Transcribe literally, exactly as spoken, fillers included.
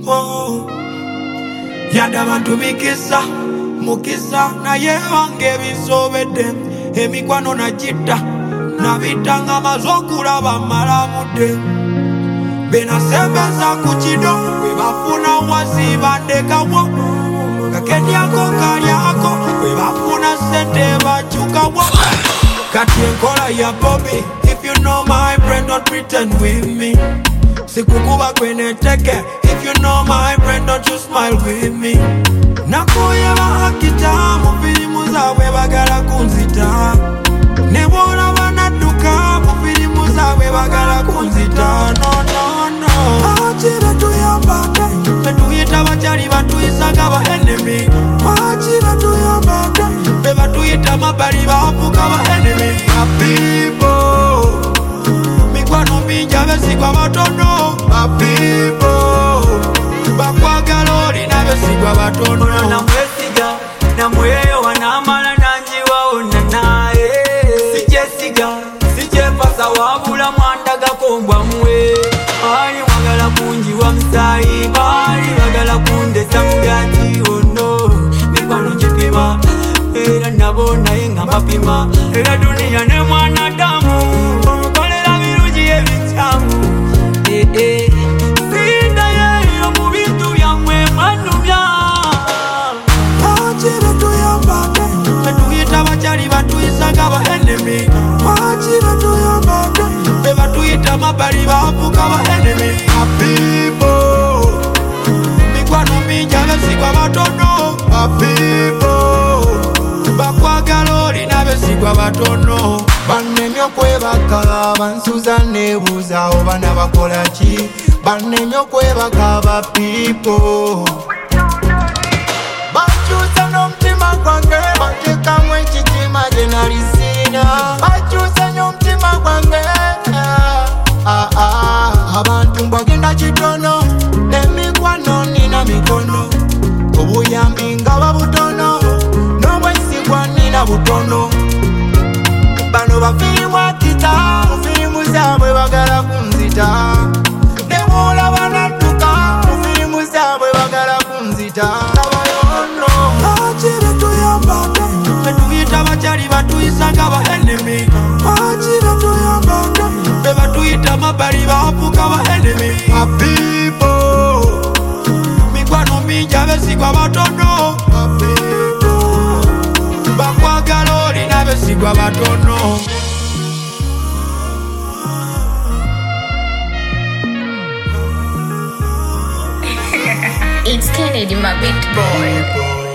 oh. Yada bantu mikisa mukisa na ye wange bisobedde emikwano na jita na bitanga mazokula bamalamude bena sembeza kuchido webafuna wasi bandekawo kakedyako kalyako webafuna sente bachukawo kati enkola ya Bobby. If you know my friend, don't pretend with me. Sikukuba kwene teke. If you know my friend, don't you smile with me. Nakoyeba akita mufilimu zawe bagala kunzita. Nebora banaduka mufilimu zawe bagala kunzita. No, no, no. Achira tuyambate betuyita bachali batuyisaga ba enemy. Achira tuyambate bebatuyita mabali bafuka ba enemy. My people mikwano minja besigwa batono. My people bakwagala oli nabesigwa batono. Namwesiga namweyo wanamala nanjiwaona naye. Sijesiga sijepasa wabula mwanda gakombwa mwe. Ali wagala kunjiwa msayi bali wagala kundesa mugati ono. Mikwano njipima era nabona yenga mapima. Era dunia ne mwanadamu omukolera birungi ebichamu. Eh eh sinda yeyo mu bintu byamwe mwanumya. Achira tuyambate betuyita bachali batuyisaga ba enemy. Achira tuyambate bebatuyita mabali bafuka ba enemy. My people mikwano minja besigwa batono. My people bakwagala oli nabesigwa batono. Bannemyo kwebaka bansuza nebuuza oba nabakola ki. Bannemyo kwebaka ba people bakyusa n'omutima gwange batekamu ekitima gye nali sina. Bakyusa n'omutima gwange ah, ah. Abantu mbagenda kitono emikwano nina mikono. Obuyambi nga babutono n'obwesigwa nina butono. Bano bafirimu akita mufirimu zaabwe bagala kunzita. Newola banadduka mufirimu zaabwe bagala kunzita. Tabayono achira tuyambate betuyita bachali batuyisaga ba enemy. Achira tuyambate bebatuyita mabali bafuka ba enemy. My people mikwano minja besigwa batono. My people bakwagala oli nabesigwa batono. It's Kennedy, my big boy.